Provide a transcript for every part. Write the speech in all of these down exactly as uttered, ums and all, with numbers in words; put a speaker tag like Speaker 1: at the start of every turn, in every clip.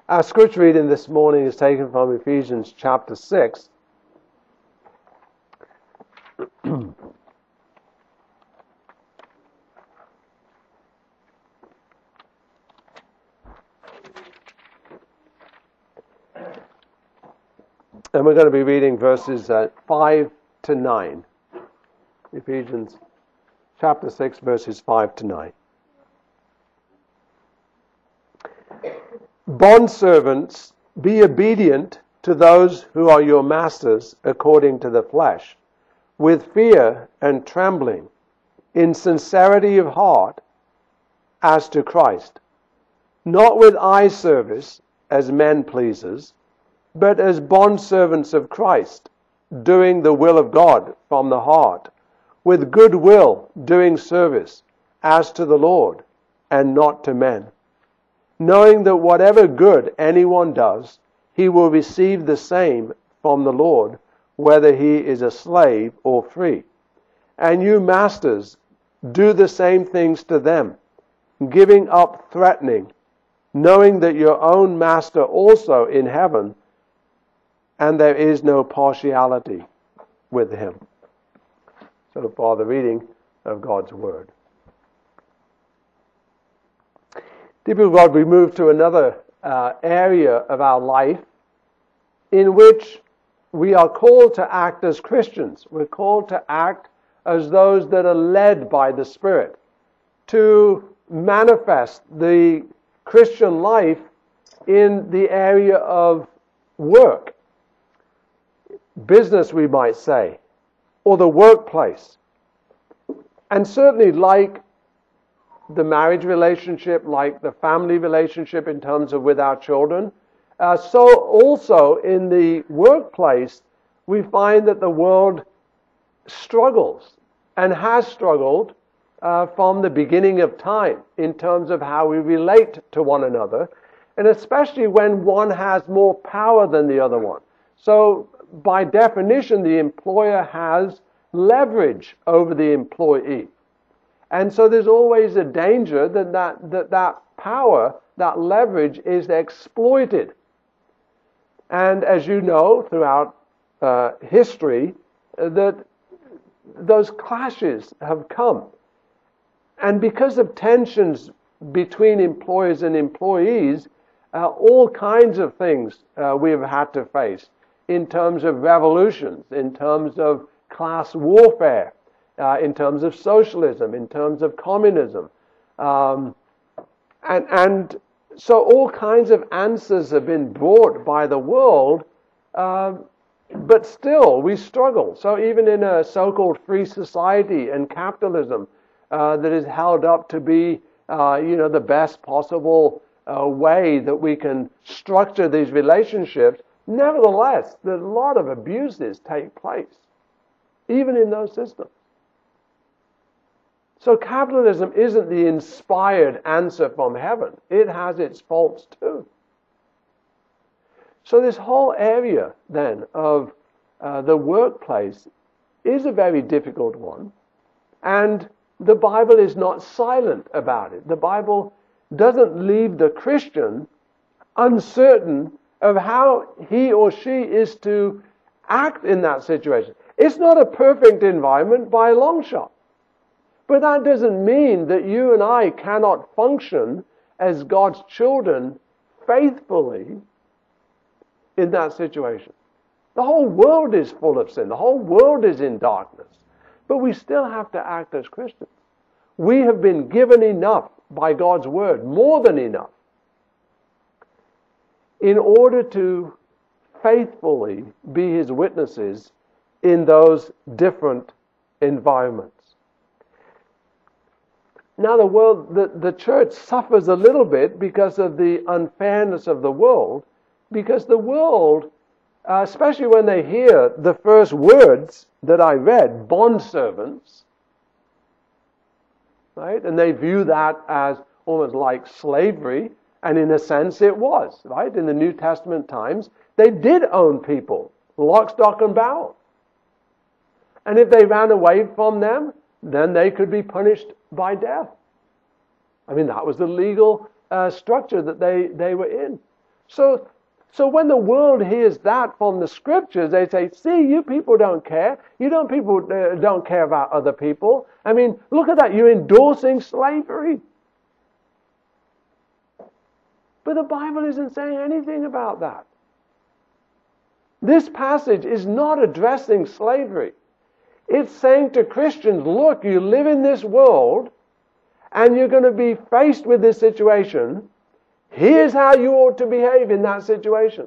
Speaker 1: Our scripture reading this morning is taken from Ephesians chapter six. And we're going to be reading verses uh, five to nine. Ephesians chapter six, verses five to nine. Bondservants, be obedient to those who are your masters according to the flesh, with fear and trembling, in sincerity of heart, as to Christ, not with eye service as men pleasers, but as bondservants of Christ, doing the will of God from the heart, with good will doing service, as to the Lord, and not to men, knowing that whatever good anyone does, he will receive the same from the Lord, whether he is a slave or free. And you masters, do the same things to them, giving up threatening, knowing that your own master also in heaven, and there is no partiality with him. So far, the reading of God's Word. Dear people of God, we move to another uh, area of our life in which we are called to act as Christians. We're called to act as those that are led by the Spirit, to manifest the Christian life in the area of work, business we might say, or the workplace. And certainly like the marriage relationship, like the family relationship in terms of with our children, uh, so also in the workplace, we find that the world struggles and has struggled uh, from the beginning of time in terms of how we relate to one another, and especially when one has more power than the other one. So by definition, the employer has leverage over the employee. And so there's always a danger that that, that that power, that leverage is exploited. And as you know, throughout uh, history, uh, that those clashes have come. And because of tensions between employers and employees, uh, all kinds of things uh, we've had to face in terms of revolutions, in terms of class warfare, Uh, in terms of socialism, in terms of communism. Um, and, and so all kinds of answers have been brought by the world, uh, but still we struggle. So even in a so-called free society and capitalism uh, that is held up to be uh, you know, the best possible uh, way that we can structure these relationships, nevertheless, a lot of abuses take place, even in those systems. So capitalism isn't the inspired answer from heaven. It has its faults too. So this whole area then of uh, the workplace is a very difficult one. And the Bible is not silent about it. The Bible doesn't leave the Christian uncertain of how he or she is to act in that situation. It's not a perfect environment by a long shot. But that doesn't mean that you and I cannot function as God's children faithfully in that situation. The whole world is full of sin. The whole world is in darkness. But we still have to act as Christians. We have been given enough by God's word, more than enough, in order to faithfully be His witnesses in those different environments. Now the world, the, the church suffers a little bit because of the unfairness of the world, because the world, uh, especially when they hear the first words that I read, bondservants, right? And they view that as almost like slavery, and in a sense it was, right? In the New Testament times, they did own people, lock, stock, and barrel. And if they ran away from them, then they could be punished by death. I mean, that was the legal uh, structure that they, they were in. So, so when the world hears that from the scriptures, they say, see, you people don't care. You don't people uh, don't care about other people. I mean, look at that. You're endorsing slavery. But the Bible isn't saying anything about that. This passage is not addressing slavery. It's saying to Christians, look, you live in this world and you're going to be faced with this situation. Here's how you ought to behave in that situation.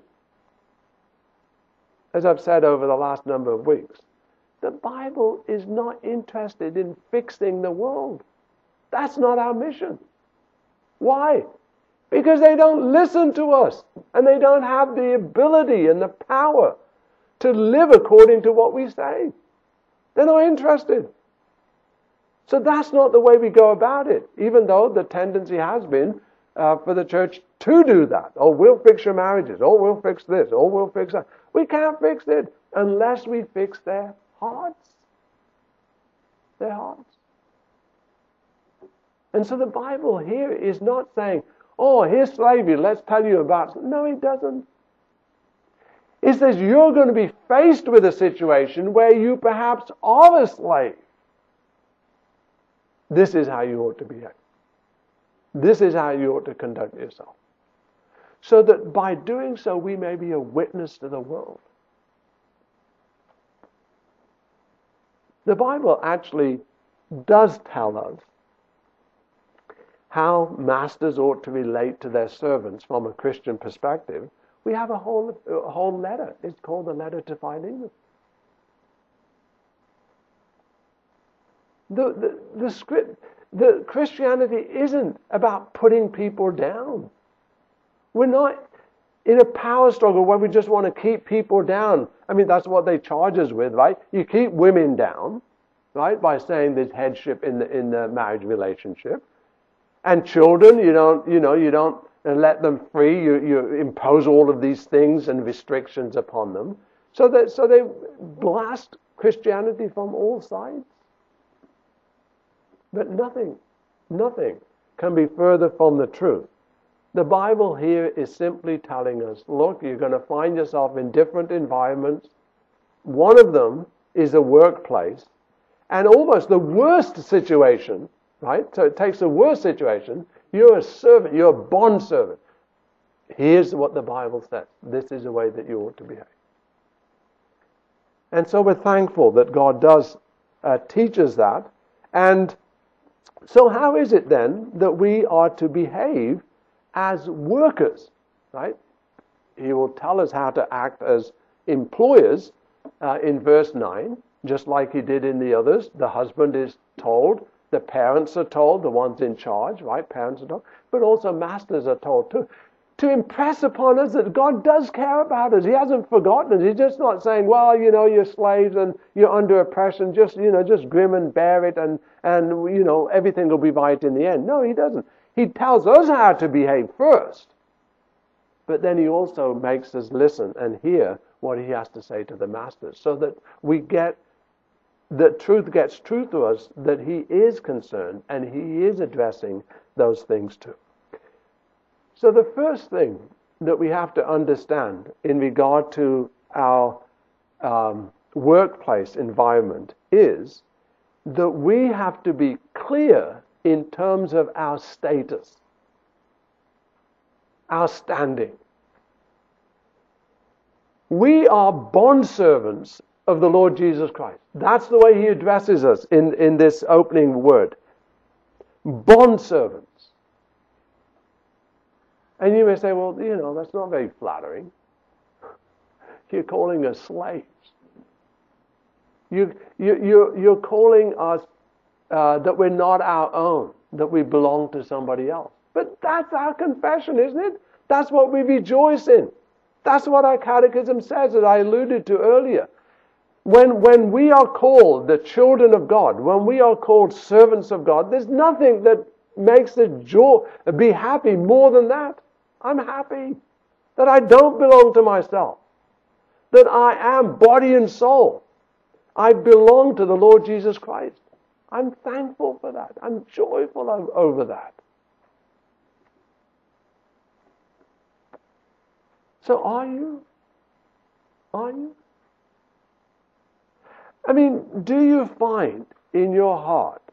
Speaker 1: As I've said over the last number of weeks, the Bible is not interested in fixing the world. That's not our mission. Why? Because they don't listen to us and they don't have the ability and the power to live according to what we say. They're not interested. So that's not the way we go about it, even though the tendency has been uh, for the church to do that. Oh, we'll fix your marriages. Oh, we'll fix this. Oh, we'll fix that. We can't fix it unless we fix their hearts. Their hearts. And so the Bible here is not saying, oh, here's slavery, let's tell you about it. No, it doesn't. It says you're going to be faced with a situation where you perhaps are a slave. This is how you ought to behave. This is how you ought to conduct yourself. So that by doing so, we may be a witness to the world. The Bible actually does tell us how masters ought to relate to their servants from a Christian perspective. We have a whole, a whole letter. It's called the letter to Philemon. The, the, the script, the Christianity isn't about putting people down. We're not in a power struggle where we just want to keep people down. I mean, that's what they charge us with, right? You keep women down, right, by saying there's headship in the in the marriage relationship. And children, you don't, you know, you don't let them free. You you impose all of these things and restrictions upon them. So that so they blast Christianity from all sides. But nothing, nothing can be further from the truth. The Bible here is simply telling us, look, you're going to find yourself in different environments. One of them is a workplace. And almost the worst situation, right? So it takes the worst situation. You're a servant. You're a bond servant. Here's what the Bible says. This is the way that you ought to behave. And so we're thankful that God does uh, teach us that. And so how is it then that we are to behave as workers, right? He will tell us how to act as employers uh, in verse nine, just like he did in the others. The husband is told, the parents are told, the ones in charge, right? Parents are told, but also masters are told too, to impress upon us that God does care about us. He hasn't forgotten us. He's just not saying, well, you know, you're slaves and you're under oppression, just, you know, just grim and bear it and, and you know, everything will be right in the end. No, he doesn't. He tells us how to behave first, but then he also makes us listen and hear what he has to say to the masters so that we get, that truth gets true to us, that he is concerned and he is addressing those things too. So the first thing that we have to understand in regard to our um, workplace environment is that we have to be clear in terms of our status, our standing. We are bondservants of the Lord Jesus Christ. That's the way he addresses us in, in this opening word. Bondservants. And you may say, well, you know, that's not very flattering. You're calling us slaves. You, you, you're, you're calling us uh, that we're not our own, that we belong to somebody else. But that's our confession, isn't it? That's what we rejoice in. That's what our catechism says, as I alluded to earlier. When, when we are called the children of God, when we are called servants of God, there's nothing that makes us joy, be happy more than that. I'm happy that I don't belong to myself, that I am body and soul. I belong to the Lord Jesus Christ. I'm thankful for that. I'm joyful over that. So are you? Are you? I mean, do you find in your heart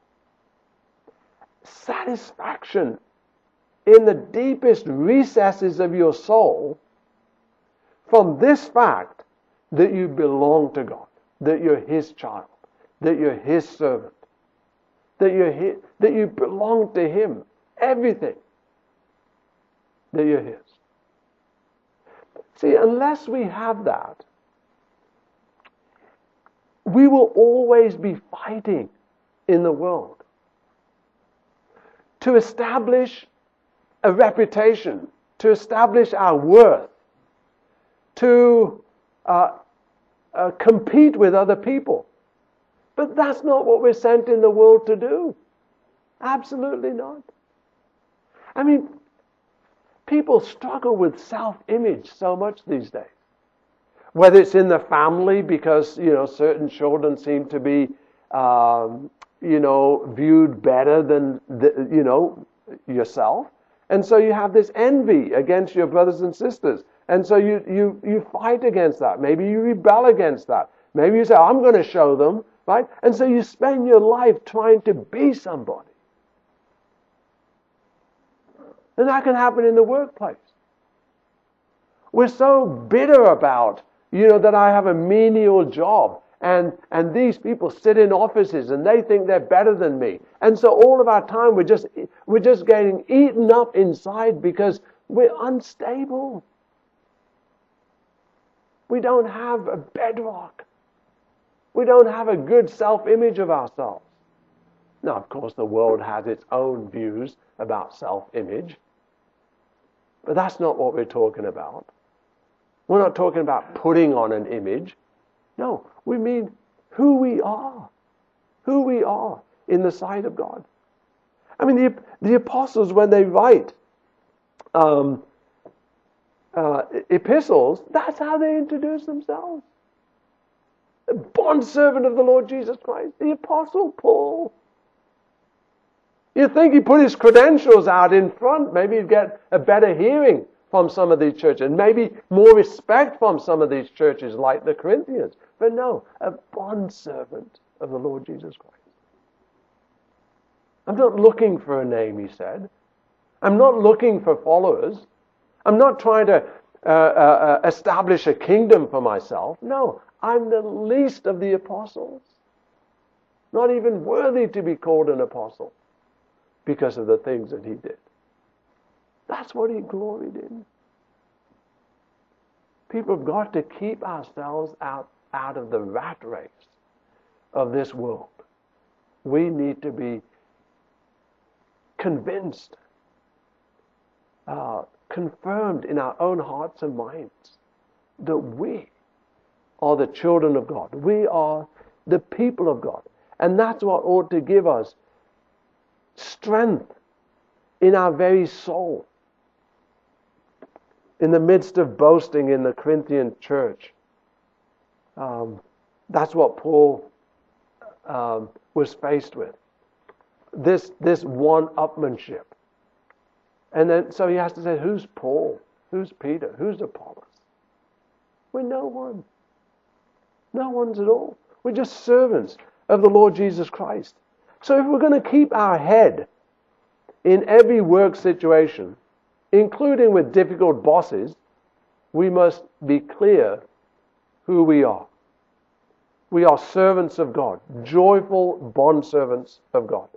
Speaker 1: satisfaction in the deepest recesses of your soul from this fact that you belong to God, that you're His child, that you're His servant, that you're his, that you belong to Him, everything, that you're His? See, unless we have that, we will always be fighting in the world to establish a reputation, to establish our worth, to uh, uh, compete with other people. But that's not what we're sent in the world to do. Absolutely not. I mean, people struggle with self-image so much these days. Whether it's in the family because, you know, certain children seem to be, um, you know, viewed better than, the, you know, yourself. And so you have this envy against your brothers and sisters. And so you, you, you fight against that. Maybe you rebel against that. Maybe you say, I'm going to show them, right? And so you spend your life trying to be somebody. And that can happen in the workplace. We're so bitter about, you know, that I have a menial job. And, and these people sit in offices and they think they're better than me. And so all of our time we're just, we're just getting eaten up inside because we're unstable. We don't have a bedrock. We don't have a good self-image of ourselves. Now, of course, the world has its own views about self-image. But that's not what we're talking about. We're not talking about putting on an image. No, we mean who we are. Who we are in the sight of God. I mean, the, the apostles, when they write um, uh, epistles, that's how they introduce themselves. The bondservant of the Lord Jesus Christ, the Apostle Paul. You'd think he put his credentials out in front. Maybe he'd get a better hearing from some of these churches. Maybe more respect from some of these churches like the Corinthians. But no, a bondservant of the Lord Jesus Christ. I'm not looking for a name, he said. I'm not looking for followers. I'm not trying to uh, uh, establish a kingdom for myself. No, I'm the least of the apostles. Not even worthy to be called an apostle because of the things that he did. That's what he gloried in. People have got to keep ourselves out, out of the rat race of this world. We need to be convinced, uh, confirmed in our own hearts and minds that we are the children of God. We are the people of God. And that's what ought to give us strength in our very soul. In the midst of boasting in the Corinthian church, um, that's what Paul um, was faced with. This, this one-upmanship. And then, so he has to say, who's Paul? Who's Peter? Who's Apollos? We're no one. No one's at all. We're just servants of the Lord Jesus Christ. So if we're going to keep our head in every work situation, including with difficult bosses, we must be clear who we are. We are servants of God, joyful bondservants of God.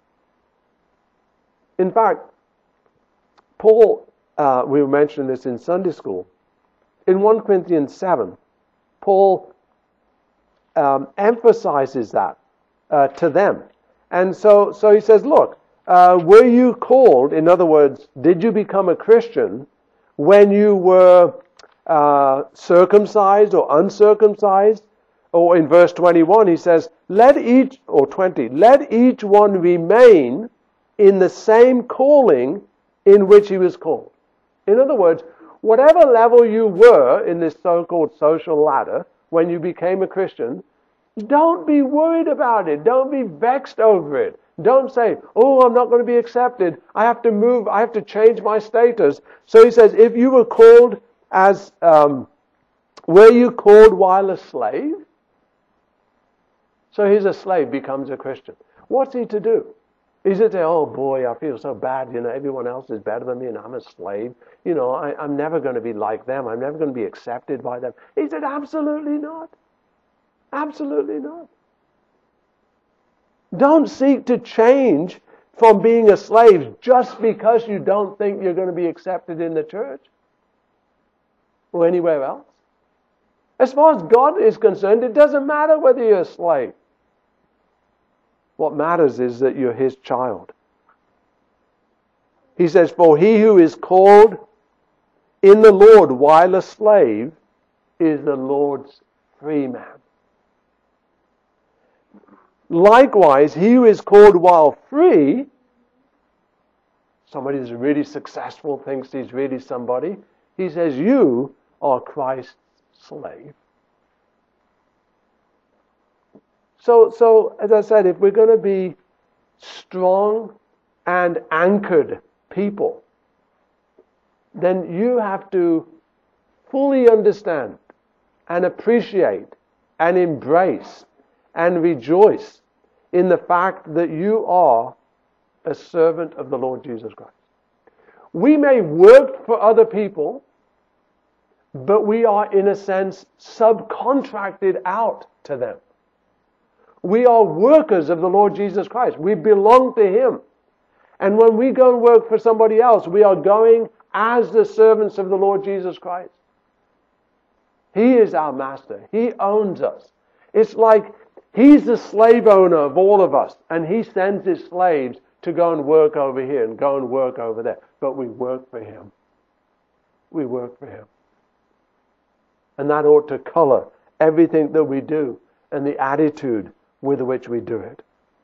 Speaker 1: In fact, Paul, uh, we were mentioning this in Sunday school, in First Corinthians seven, Paul um, emphasizes that uh, to them. And so, so he says, look, Uh, were you called, in other words, did you become a Christian when you were uh, circumcised or uncircumcised? Or in verse twenty-one he says, let each, or twenty, let each one remain in the same calling in which he was called. In other words, whatever level you were in this so-called social ladder when you became a Christian, don't be worried about it. Don't be vexed over it. Don't say, oh, I'm not going to be accepted. I have to move. I have to change my status. So he says, if you were called as, um, were you called while a slave? So he's a slave, becomes a Christian. What's he to do? Is it to, oh boy, I feel so bad, you know, everyone else is better than me and I'm a slave. You know, I, I'm never going to be like them. I'm never going to be accepted by them. He said, absolutely not. Absolutely not. Don't seek to change from being a slave just because you don't think you're going to be accepted in the church or anywhere else. As far as God is concerned, it doesn't matter whether you're a slave. What matters is that you're His child. He says, for he who is called in the Lord while a slave is the Lord's free man. Likewise, he who is called while free, somebody who's really successful, thinks he's really somebody, he says, you are Christ's slave. So, so as I said, if we're going to be strong and anchored people, then you have to fully understand and appreciate and embrace and rejoice in the fact that you are a servant of the Lord Jesus Christ. We may work for other people, but we are, in a sense, subcontracted out to them. We are workers of the Lord Jesus Christ. We belong to Him. And when we go and work for somebody else, we are going as the servants of the Lord Jesus Christ. He is our master. He owns us. It's like He's the slave owner of all of us, and He sends His slaves to go and work over here and go and work over there. But we work for Him. We work for Him. And that ought to color everything that we do and the attitude with which we do it.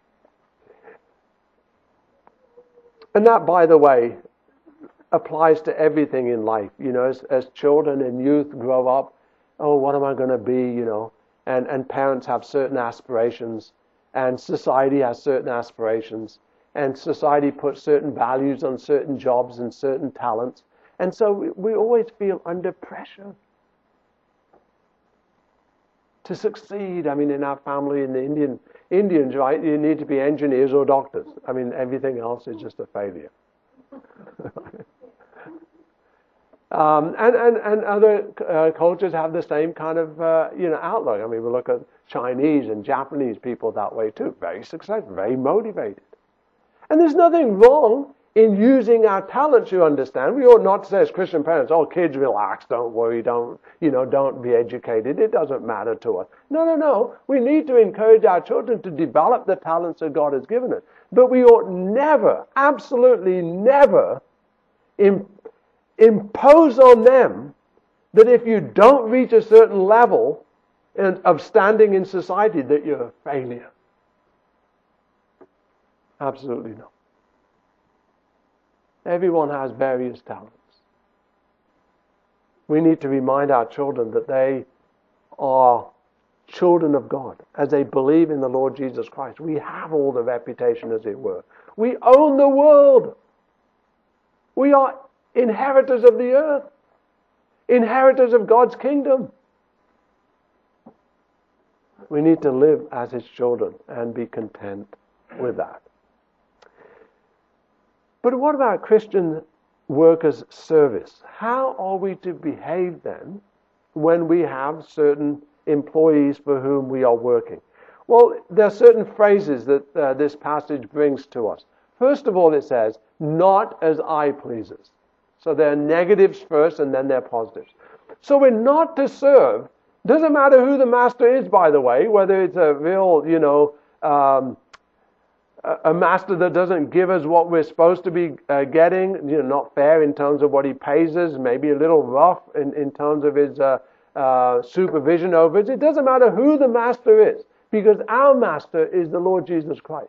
Speaker 1: And that, by the way, applies to everything in life. You know, as, as children and youth grow up, oh, what am I going to be, you know? And, and parents have certain aspirations, and society has certain aspirations, and society puts certain values on certain jobs and certain talents. And so we, we always feel under pressure to succeed. I mean, in our family, in the Indian Indians, right, you need to be engineers or doctors. I mean, everything else is just a failure. um, and, and, and other uh, cultures have the same kind of, uh, you know, outlook. I mean, we look at Chinese and Japanese people that way too. Very successful, very motivated. And there's nothing wrong in using our talents, you understand. We ought not to say as Christian parents, oh, kids, relax, don't worry, don't, you know, don't be educated. It doesn't matter to us. No, no, no. We need to encourage our children to develop the talents that God has given us. But we ought never, absolutely never, im- impose on them that if you don't reach a certain level of standing in society, that you're a failure. Absolutely not. Everyone has various talents. We need to remind our children that they are children of God as they believe in the Lord Jesus Christ. We have all the reputation, as it were. We own the world. We are inheritors of the earth, inheritors of God's kingdom. We need to live as His children and be content with that. But what about Christian workers' service? How are we to behave then when we have certain employees for whom we are working? Well, there are certain phrases that uh, this passage brings to us. First of all, it says, not as eye pleasers. So there are negatives first and then there are positives. So we're not to serve. Doesn't matter who the master is, by the way, whether it's a real, you know, um, a master that doesn't give us what we're supposed to be uh, getting, you know, not fair in terms of what he pays us, maybe a little rough in, in terms of his uh, uh, supervision over us. It doesn't matter who the master is, because our master is the Lord Jesus Christ.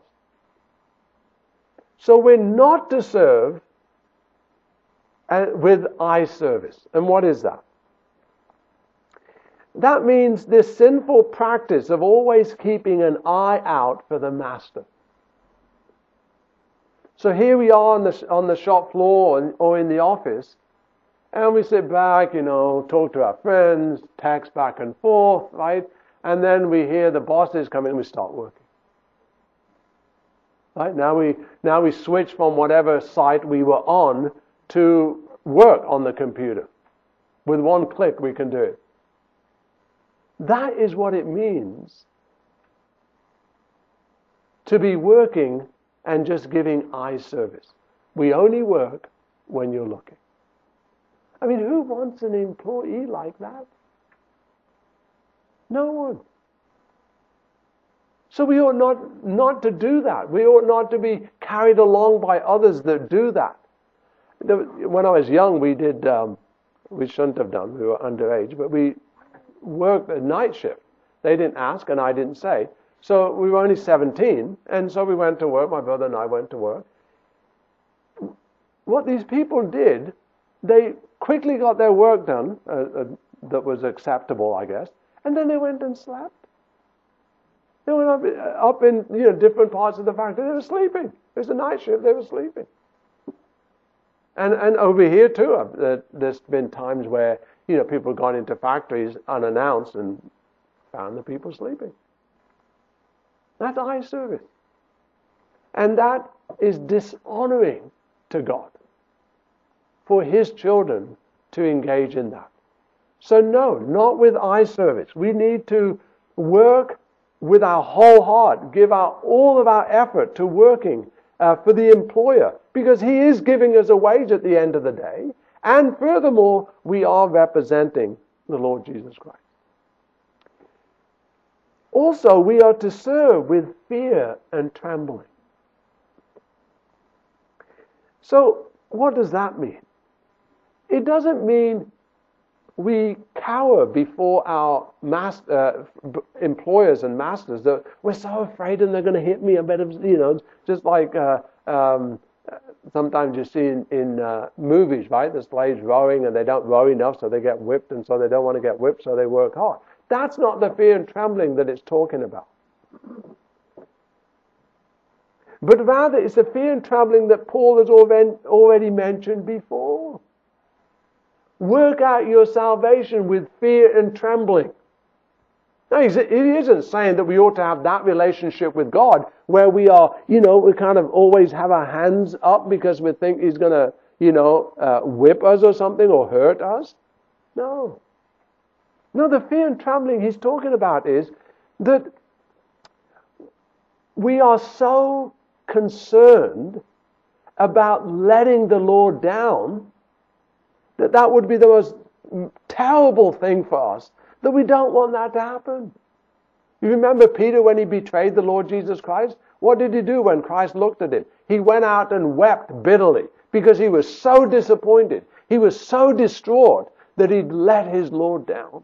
Speaker 1: So we're not to serve uh, with eye service. And what is that? That means this sinful practice of always keeping an eye out for the master. So here we are on the, on the shop floor or in the office, and we sit back, you know, talk to our friends, text back and forth, right? And then we hear the bosses come in and we start working. Right? Now we now we switch from whatever site we were on to work on the computer. With one click we can do it. That is what it means to be working and just giving eye service. We only work when you're looking. I mean, who wants an employee like that? No one. So we ought not, not to do that. We ought not to be carried along by others that do that. When I was young, we did, um, we shouldn't have done, we were underage, but we worked a night shift. They didn't ask and I didn't say. So we were only seventeen, and so we went to work, my brother and I went to work. What these people did, they quickly got their work done, uh, uh, that was acceptable, I guess, and then they went and slept. They went up, up in you know different parts of the factory. They were sleeping. It was a night shift. They were sleeping. And and over here too, uh, there's been times where you know people have gone into factories unannounced and found the people sleeping. That's eye service, and that is dishonoring to God for His children to engage in that. So no, not with eye service. We need to work with our whole heart, give our all of our effort to working uh, for the employer, because he is giving us a wage at the end of the day, and furthermore, we are representing the Lord Jesus Christ. Also, we are to serve with fear and trembling. So, what does that mean? It doesn't mean we cower before our master, uh, employers and masters. That we're so afraid and they're going to hit me. I better, you know, just like uh, um, sometimes you see in, in uh, movies, right? The slaves rowing and they don't row enough, so they get whipped, and so they don't want to get whipped, so they work hard. That's not the fear and trembling that it's talking about. But rather, it's the fear and trembling that Paul has already mentioned before. Work out your salvation with fear and trembling. Now, he isn't saying that we ought to have that relationship with God where we are, you know, we kind of always have our hands up because we think He's going to, you know, uh, whip us or something or hurt us. No. No, the fear and trembling he's talking about is that we are so concerned about letting the Lord down that that would be the most terrible thing for us, that we don't want that to happen. You remember Peter when he betrayed the Lord Jesus Christ? What did he do when Christ looked at him? He went out and wept bitterly because he was so disappointed. He was so distraught that he'd let his Lord down.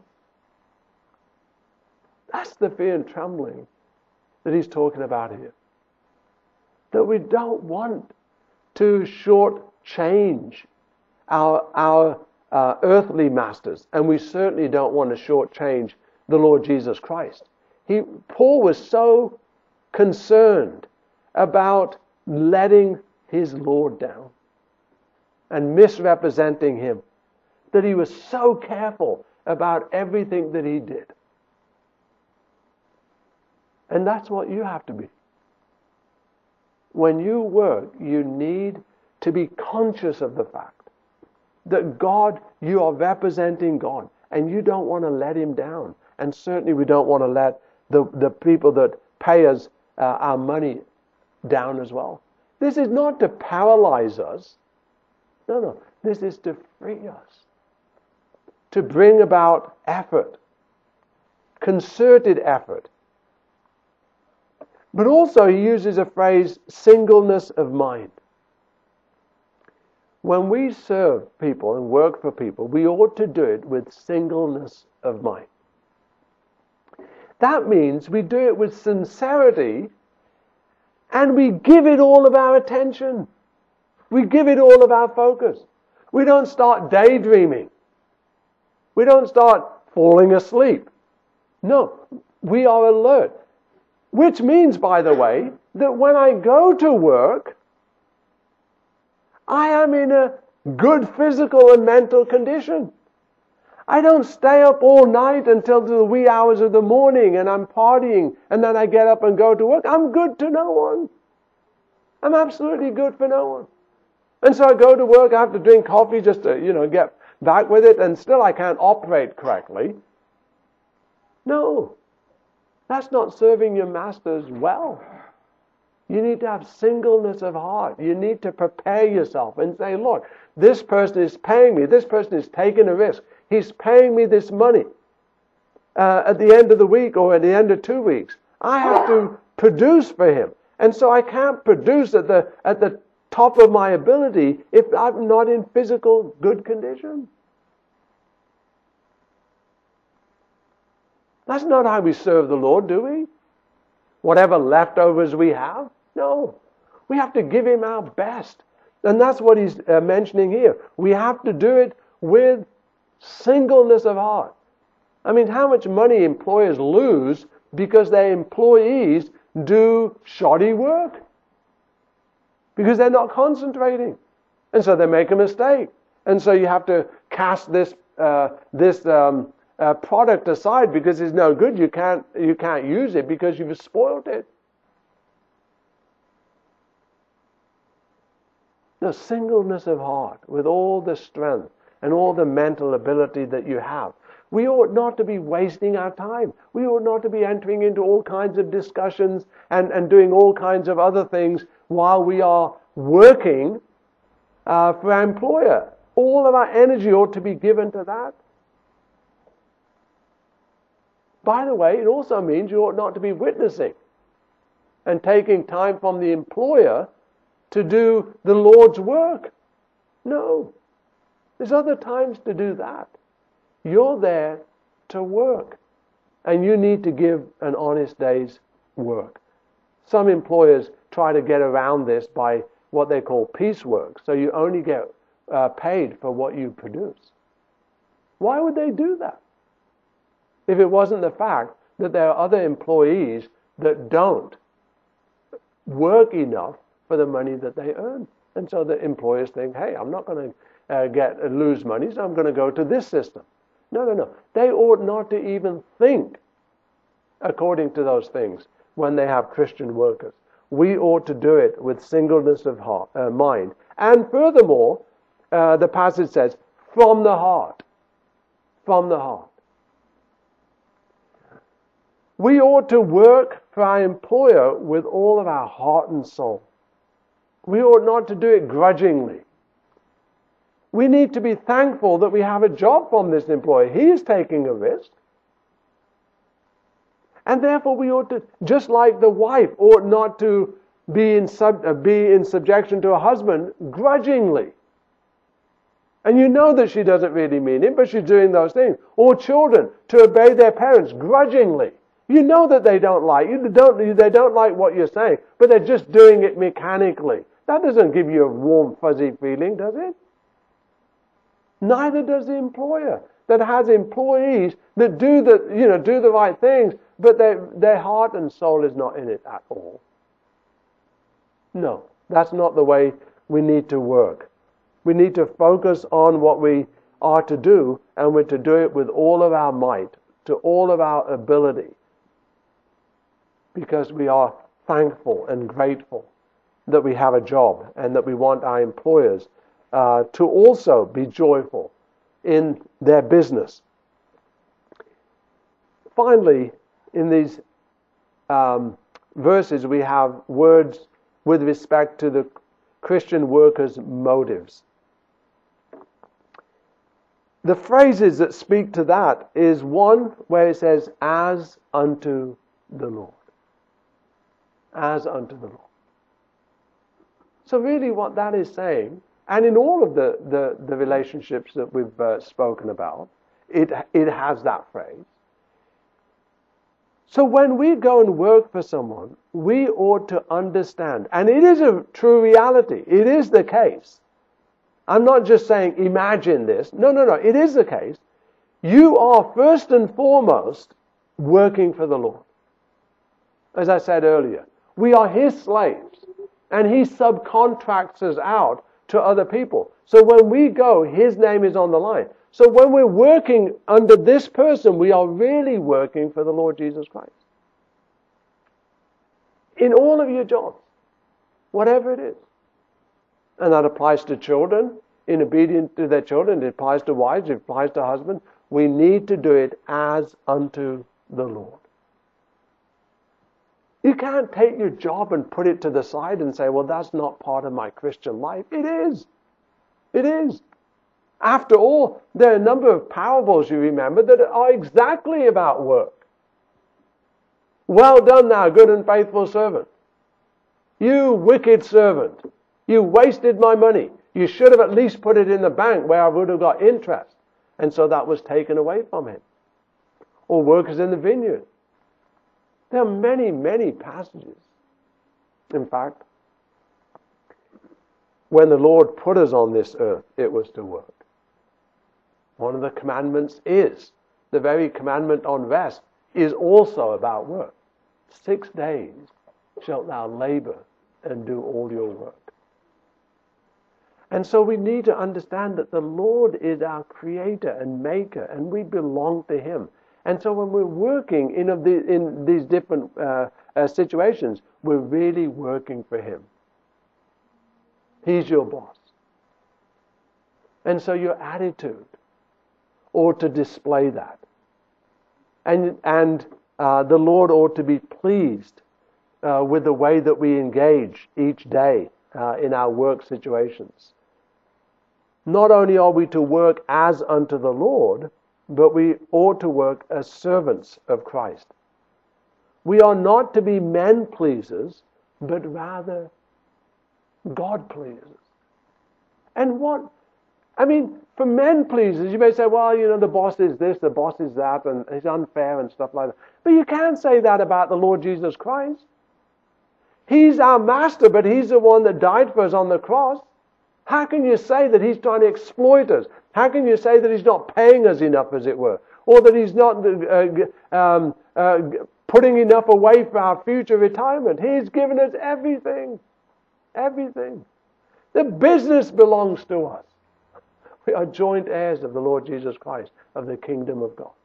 Speaker 1: That's the fear and trembling that he's talking about here. That we don't want to shortchange our, our uh, earthly masters, and we certainly don't want to shortchange the Lord Jesus Christ. He, Paul was so concerned about letting his Lord down and misrepresenting Him that he was so careful about everything that he did. And that's what you have to be. When you work, you need to be conscious of the fact that God, you are representing God, and you don't want to let Him down. And certainly we don't want to let the, the people that pay us uh, our money down as well. This is not to paralyze us. No, no. This is to free us. To bring about effort. Concerted effort. But also he uses a phrase, singleness of mind. When we serve people and work for people, we ought to do it with singleness of mind. That means we do it with sincerity and we give it all of our attention. We give it all of our focus. We don't start daydreaming. We don't start falling asleep. No, we are alert. Which means, by the way, that when I go to work, I am in a good physical and mental condition. I don't stay up all night until the wee hours of the morning and I'm partying and then I get up and go to work. I'm good to no one. I'm absolutely good for no one. And so I go to work, I have to drink coffee just to, you know, get back with it, and still I can't operate correctly. No, that's not serving your masters well. You need to have singleness of heart. You need to prepare yourself and say, Lord, this person is paying me. This person is taking a risk. He's paying me this money uh, at the end of the week or at the end of two weeks. I have to produce for him. And so I can't produce at the at the top of my ability if I'm not in physical good condition. That's not how we serve the Lord, do we? Whatever leftovers we have? No. We have to give him our best. And that's what he's uh, mentioning here. We have to do it with singleness of heart. I mean, how much money employers lose because their employees do shoddy work? Because they're not concentrating. And so they make a mistake. And so you have to cast this uh, this um, uh, product aside because it's no good. You can't, you can't use it because you've spoiled it. No, singleness of heart with all the strength and all the mental ability that you have. We ought not to be wasting our time. We ought not to be entering into all kinds of discussions and, and doing all kinds of other things while we are working uh, for our employer. All of our energy ought to be given to that. By the way, it also means you ought not to be witnessing and taking time from the employer to do the Lord's work. No. There's other times to do that. You're there to work. And you need to give an honest day's work. Some employers try to get around this by what they call piecework. So you only get uh, paid for what you produce. Why would they do that? If it wasn't the fact that there are other employees that don't work enough for the money that they earn. And so the employers think, hey, I'm not going to uh, get uh, lose money, so I'm going to go to this system. No, no, no. They ought not to even think according to those things when they have Christian workers. We ought to do it with singleness of heart, uh, mind. And furthermore, uh, the passage says, from the heart. From the heart. We ought to work for our employer with all of our heart and soul. We ought not to do it grudgingly. We need to be thankful that we have a job from this employer. He is taking a risk. And therefore we ought to, just like the wife ought not to be in, sub, uh, be in subjection to a husband grudgingly. And you know that she doesn't really mean it, but she's doing those things. Or children to obey their parents grudgingly. You know that they don't like you, they don't, they don't like what you're saying, but they're just doing it mechanically. That doesn't give you a warm, fuzzy feeling, does it? Neither does the employer that has employees that do the, you know, do the right things, but their, their heart and soul is not in it at all. No, that's not the way we need to work. We need to focus on what we are to do, and we're to do it with all of our might, to all of our ability, because we are thankful and grateful that we have a job and that we want our employers uh, to also be joyful in their business. Finally, in these um, verses, we have words with respect to the Christian workers' motives. The phrases that speak to that is one where it says, as unto the Lord. As unto the Lord. So really what that is saying, and in all of the, the, the relationships that we've uh, spoken about, it, it has that phrase. So when we go and work for someone, we ought to understand, and it is a true reality, it is the case. I'm not just saying imagine this. No, no, no, it is the case. You are first and foremost working for the Lord. As I said earlier, we are His slaves, and He subcontracts us out to other people. So when we go, His name is on the line. So when we're working under this person, we are really working for the Lord Jesus Christ. In all of your jobs, whatever it is. And that applies to children, in obedience to their children. It applies to wives, it applies to husbands. We need to do it as unto the Lord. You can't take your job and put it to the side and say, well, that's not part of my Christian life. It is. It is. After all, there are a number of parables you remember that are exactly about work. Well done, thou good and faithful servant. You wicked servant. You wasted my money. You should have at least put it in the bank where I would have got interest. And so that was taken away from him. Or workers in the vineyard. There are many, many passages. In fact, when the Lord put us on this earth, it was to work. One of the commandments is, the very commandment on rest is also about work. Six days shalt thou labor and do all your work. And so we need to understand that the Lord is our creator and maker, and we belong to Him. And so when we're working in, of the, in these different uh, uh, situations, we're really working for Him. He's your boss. And so your attitude ought to display that. And, and uh, the Lord ought to be pleased uh, with the way that we engage each day uh, in our work situations. Not only are we to work as unto the Lord, but we ought to work as servants of Christ. We are not to be men pleasers, but rather God pleasers. And what, I mean, for men pleasers, you may say, well, you know, the boss is this, the boss is that, and it's unfair and stuff like that. But you can't say that about the Lord Jesus Christ. He's our master, but He's the one that died for us on the cross. How can you say that He's trying to exploit us? How can you say that He's not paying us enough, as it were? Or that He's not uh, um, uh, putting enough away for our future retirement? He's given us everything. Everything. The business belongs to us. We are joint heirs of the Lord Jesus Christ, of the kingdom of God.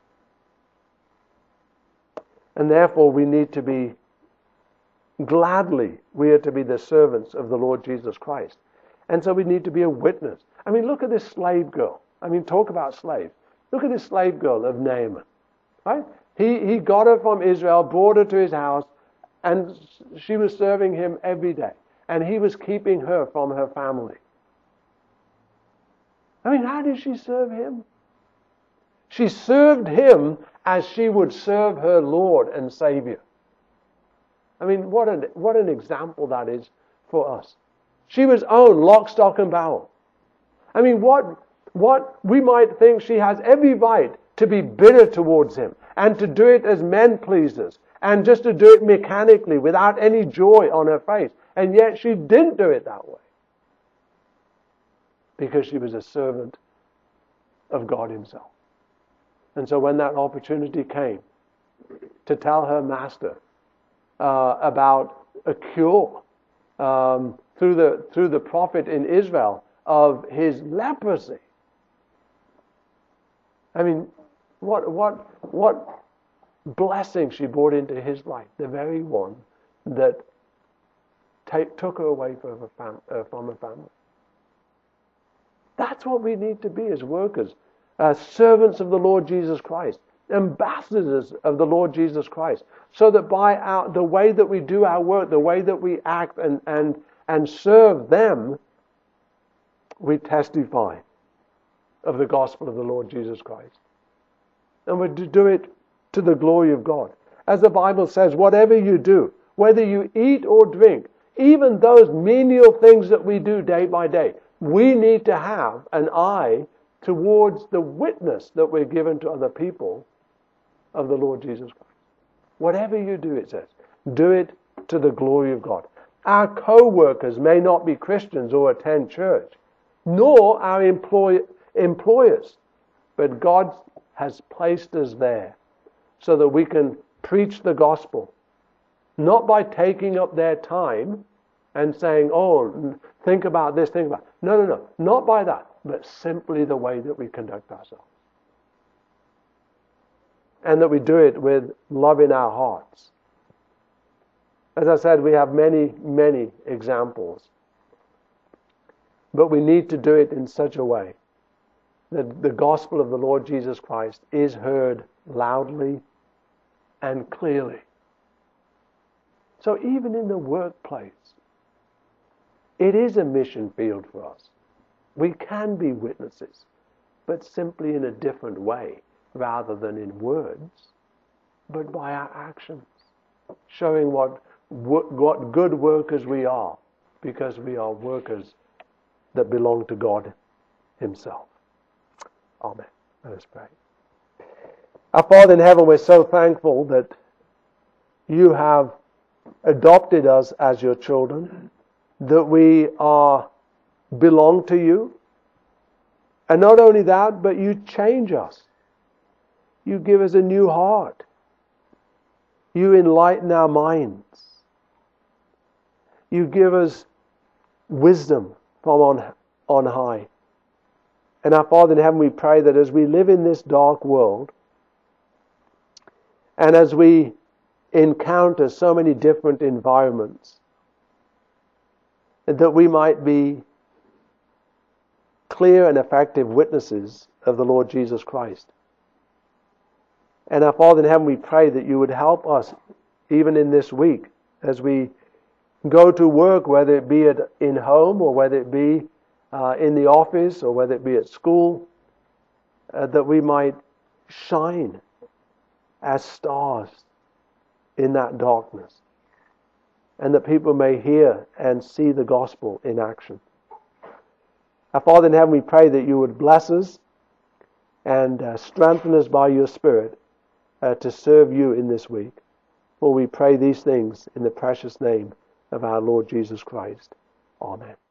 Speaker 1: And therefore we need to be, gladly, we are to be the servants of the Lord Jesus Christ. And so we need to be a witness. I mean, look at this slave girl. I mean, talk about slaves. Look at this slave girl of Naaman. Right? He, he got her from Israel, brought her to his house, and she was serving him every day. And he was keeping her from her family. I mean, how did she serve him? She served him as she would serve her Lord and Savior. I mean, what an, what an example that is for us. She was owned lock, stock, and barrel. I mean, what, what we might think she has every right to be bitter towards him and to do it as men pleasers and just to do it mechanically without any joy on her face. And yet she didn't do it that way. Because she was a servant of God Himself. And so when that opportunity came to tell her master uh, about a cure um, through the through the prophet in Israel of his leprosy. I mean, what what what blessing she brought into his life, the very one that t- took her away from her, fam- uh, from her family. That's what we need to be as workers, uh, servants of the Lord Jesus Christ, ambassadors of the Lord Jesus Christ, so that by our, the way that we do our work, the way that we act and, and, and serve them, we testify of the gospel of the Lord Jesus Christ. And we do it to the glory of God. As the Bible says, whatever you do, whether you eat or drink, even those menial things that we do day by day, we need to have an eye towards the witness that we're given to other people of the Lord Jesus Christ. Whatever you do, it says, do it to the glory of God. Our co-workers may not be Christians or attend church, nor our employ- employers, but God has placed us there so that we can preach the gospel, not by taking up their time, and saying, oh, think about this, think about... No, no, no, not by that, but simply the way that we conduct ourselves. And that we do it with love in our hearts. As I said, we have many, many examples. But we need to do it in such a way that the gospel of the Lord Jesus Christ is heard loudly and clearly. So even in the workplace, it is a mission field for us. We can be witnesses, but simply in a different way, rather than in words, but by our actions, showing what, what good workers we are, because we are workers that belong to God Himself. Amen. Let us pray. Our Father in heaven, we're so thankful that You have adopted us as Your children, that we are belong to You. And not only that, but You change us. You give us a new heart. You enlighten our minds. You give us wisdom from on, on high. And our Father in heaven, we pray that as we live in this dark world, and as we encounter so many different environments, that we might be clear and effective witnesses of the Lord Jesus Christ. And our Father in heaven, we pray that You would help us even in this week as we go to work, whether it be at, in home or whether it be uh, in the office or whether it be at school, uh, that we might shine as stars in that darkness, and that people may hear and see the gospel in action. Our Father in heaven, we pray that You would bless us and uh, strengthen us by Your Spirit uh, to serve You in this week. For we pray these things in the precious name of our Lord Jesus Christ. Amen.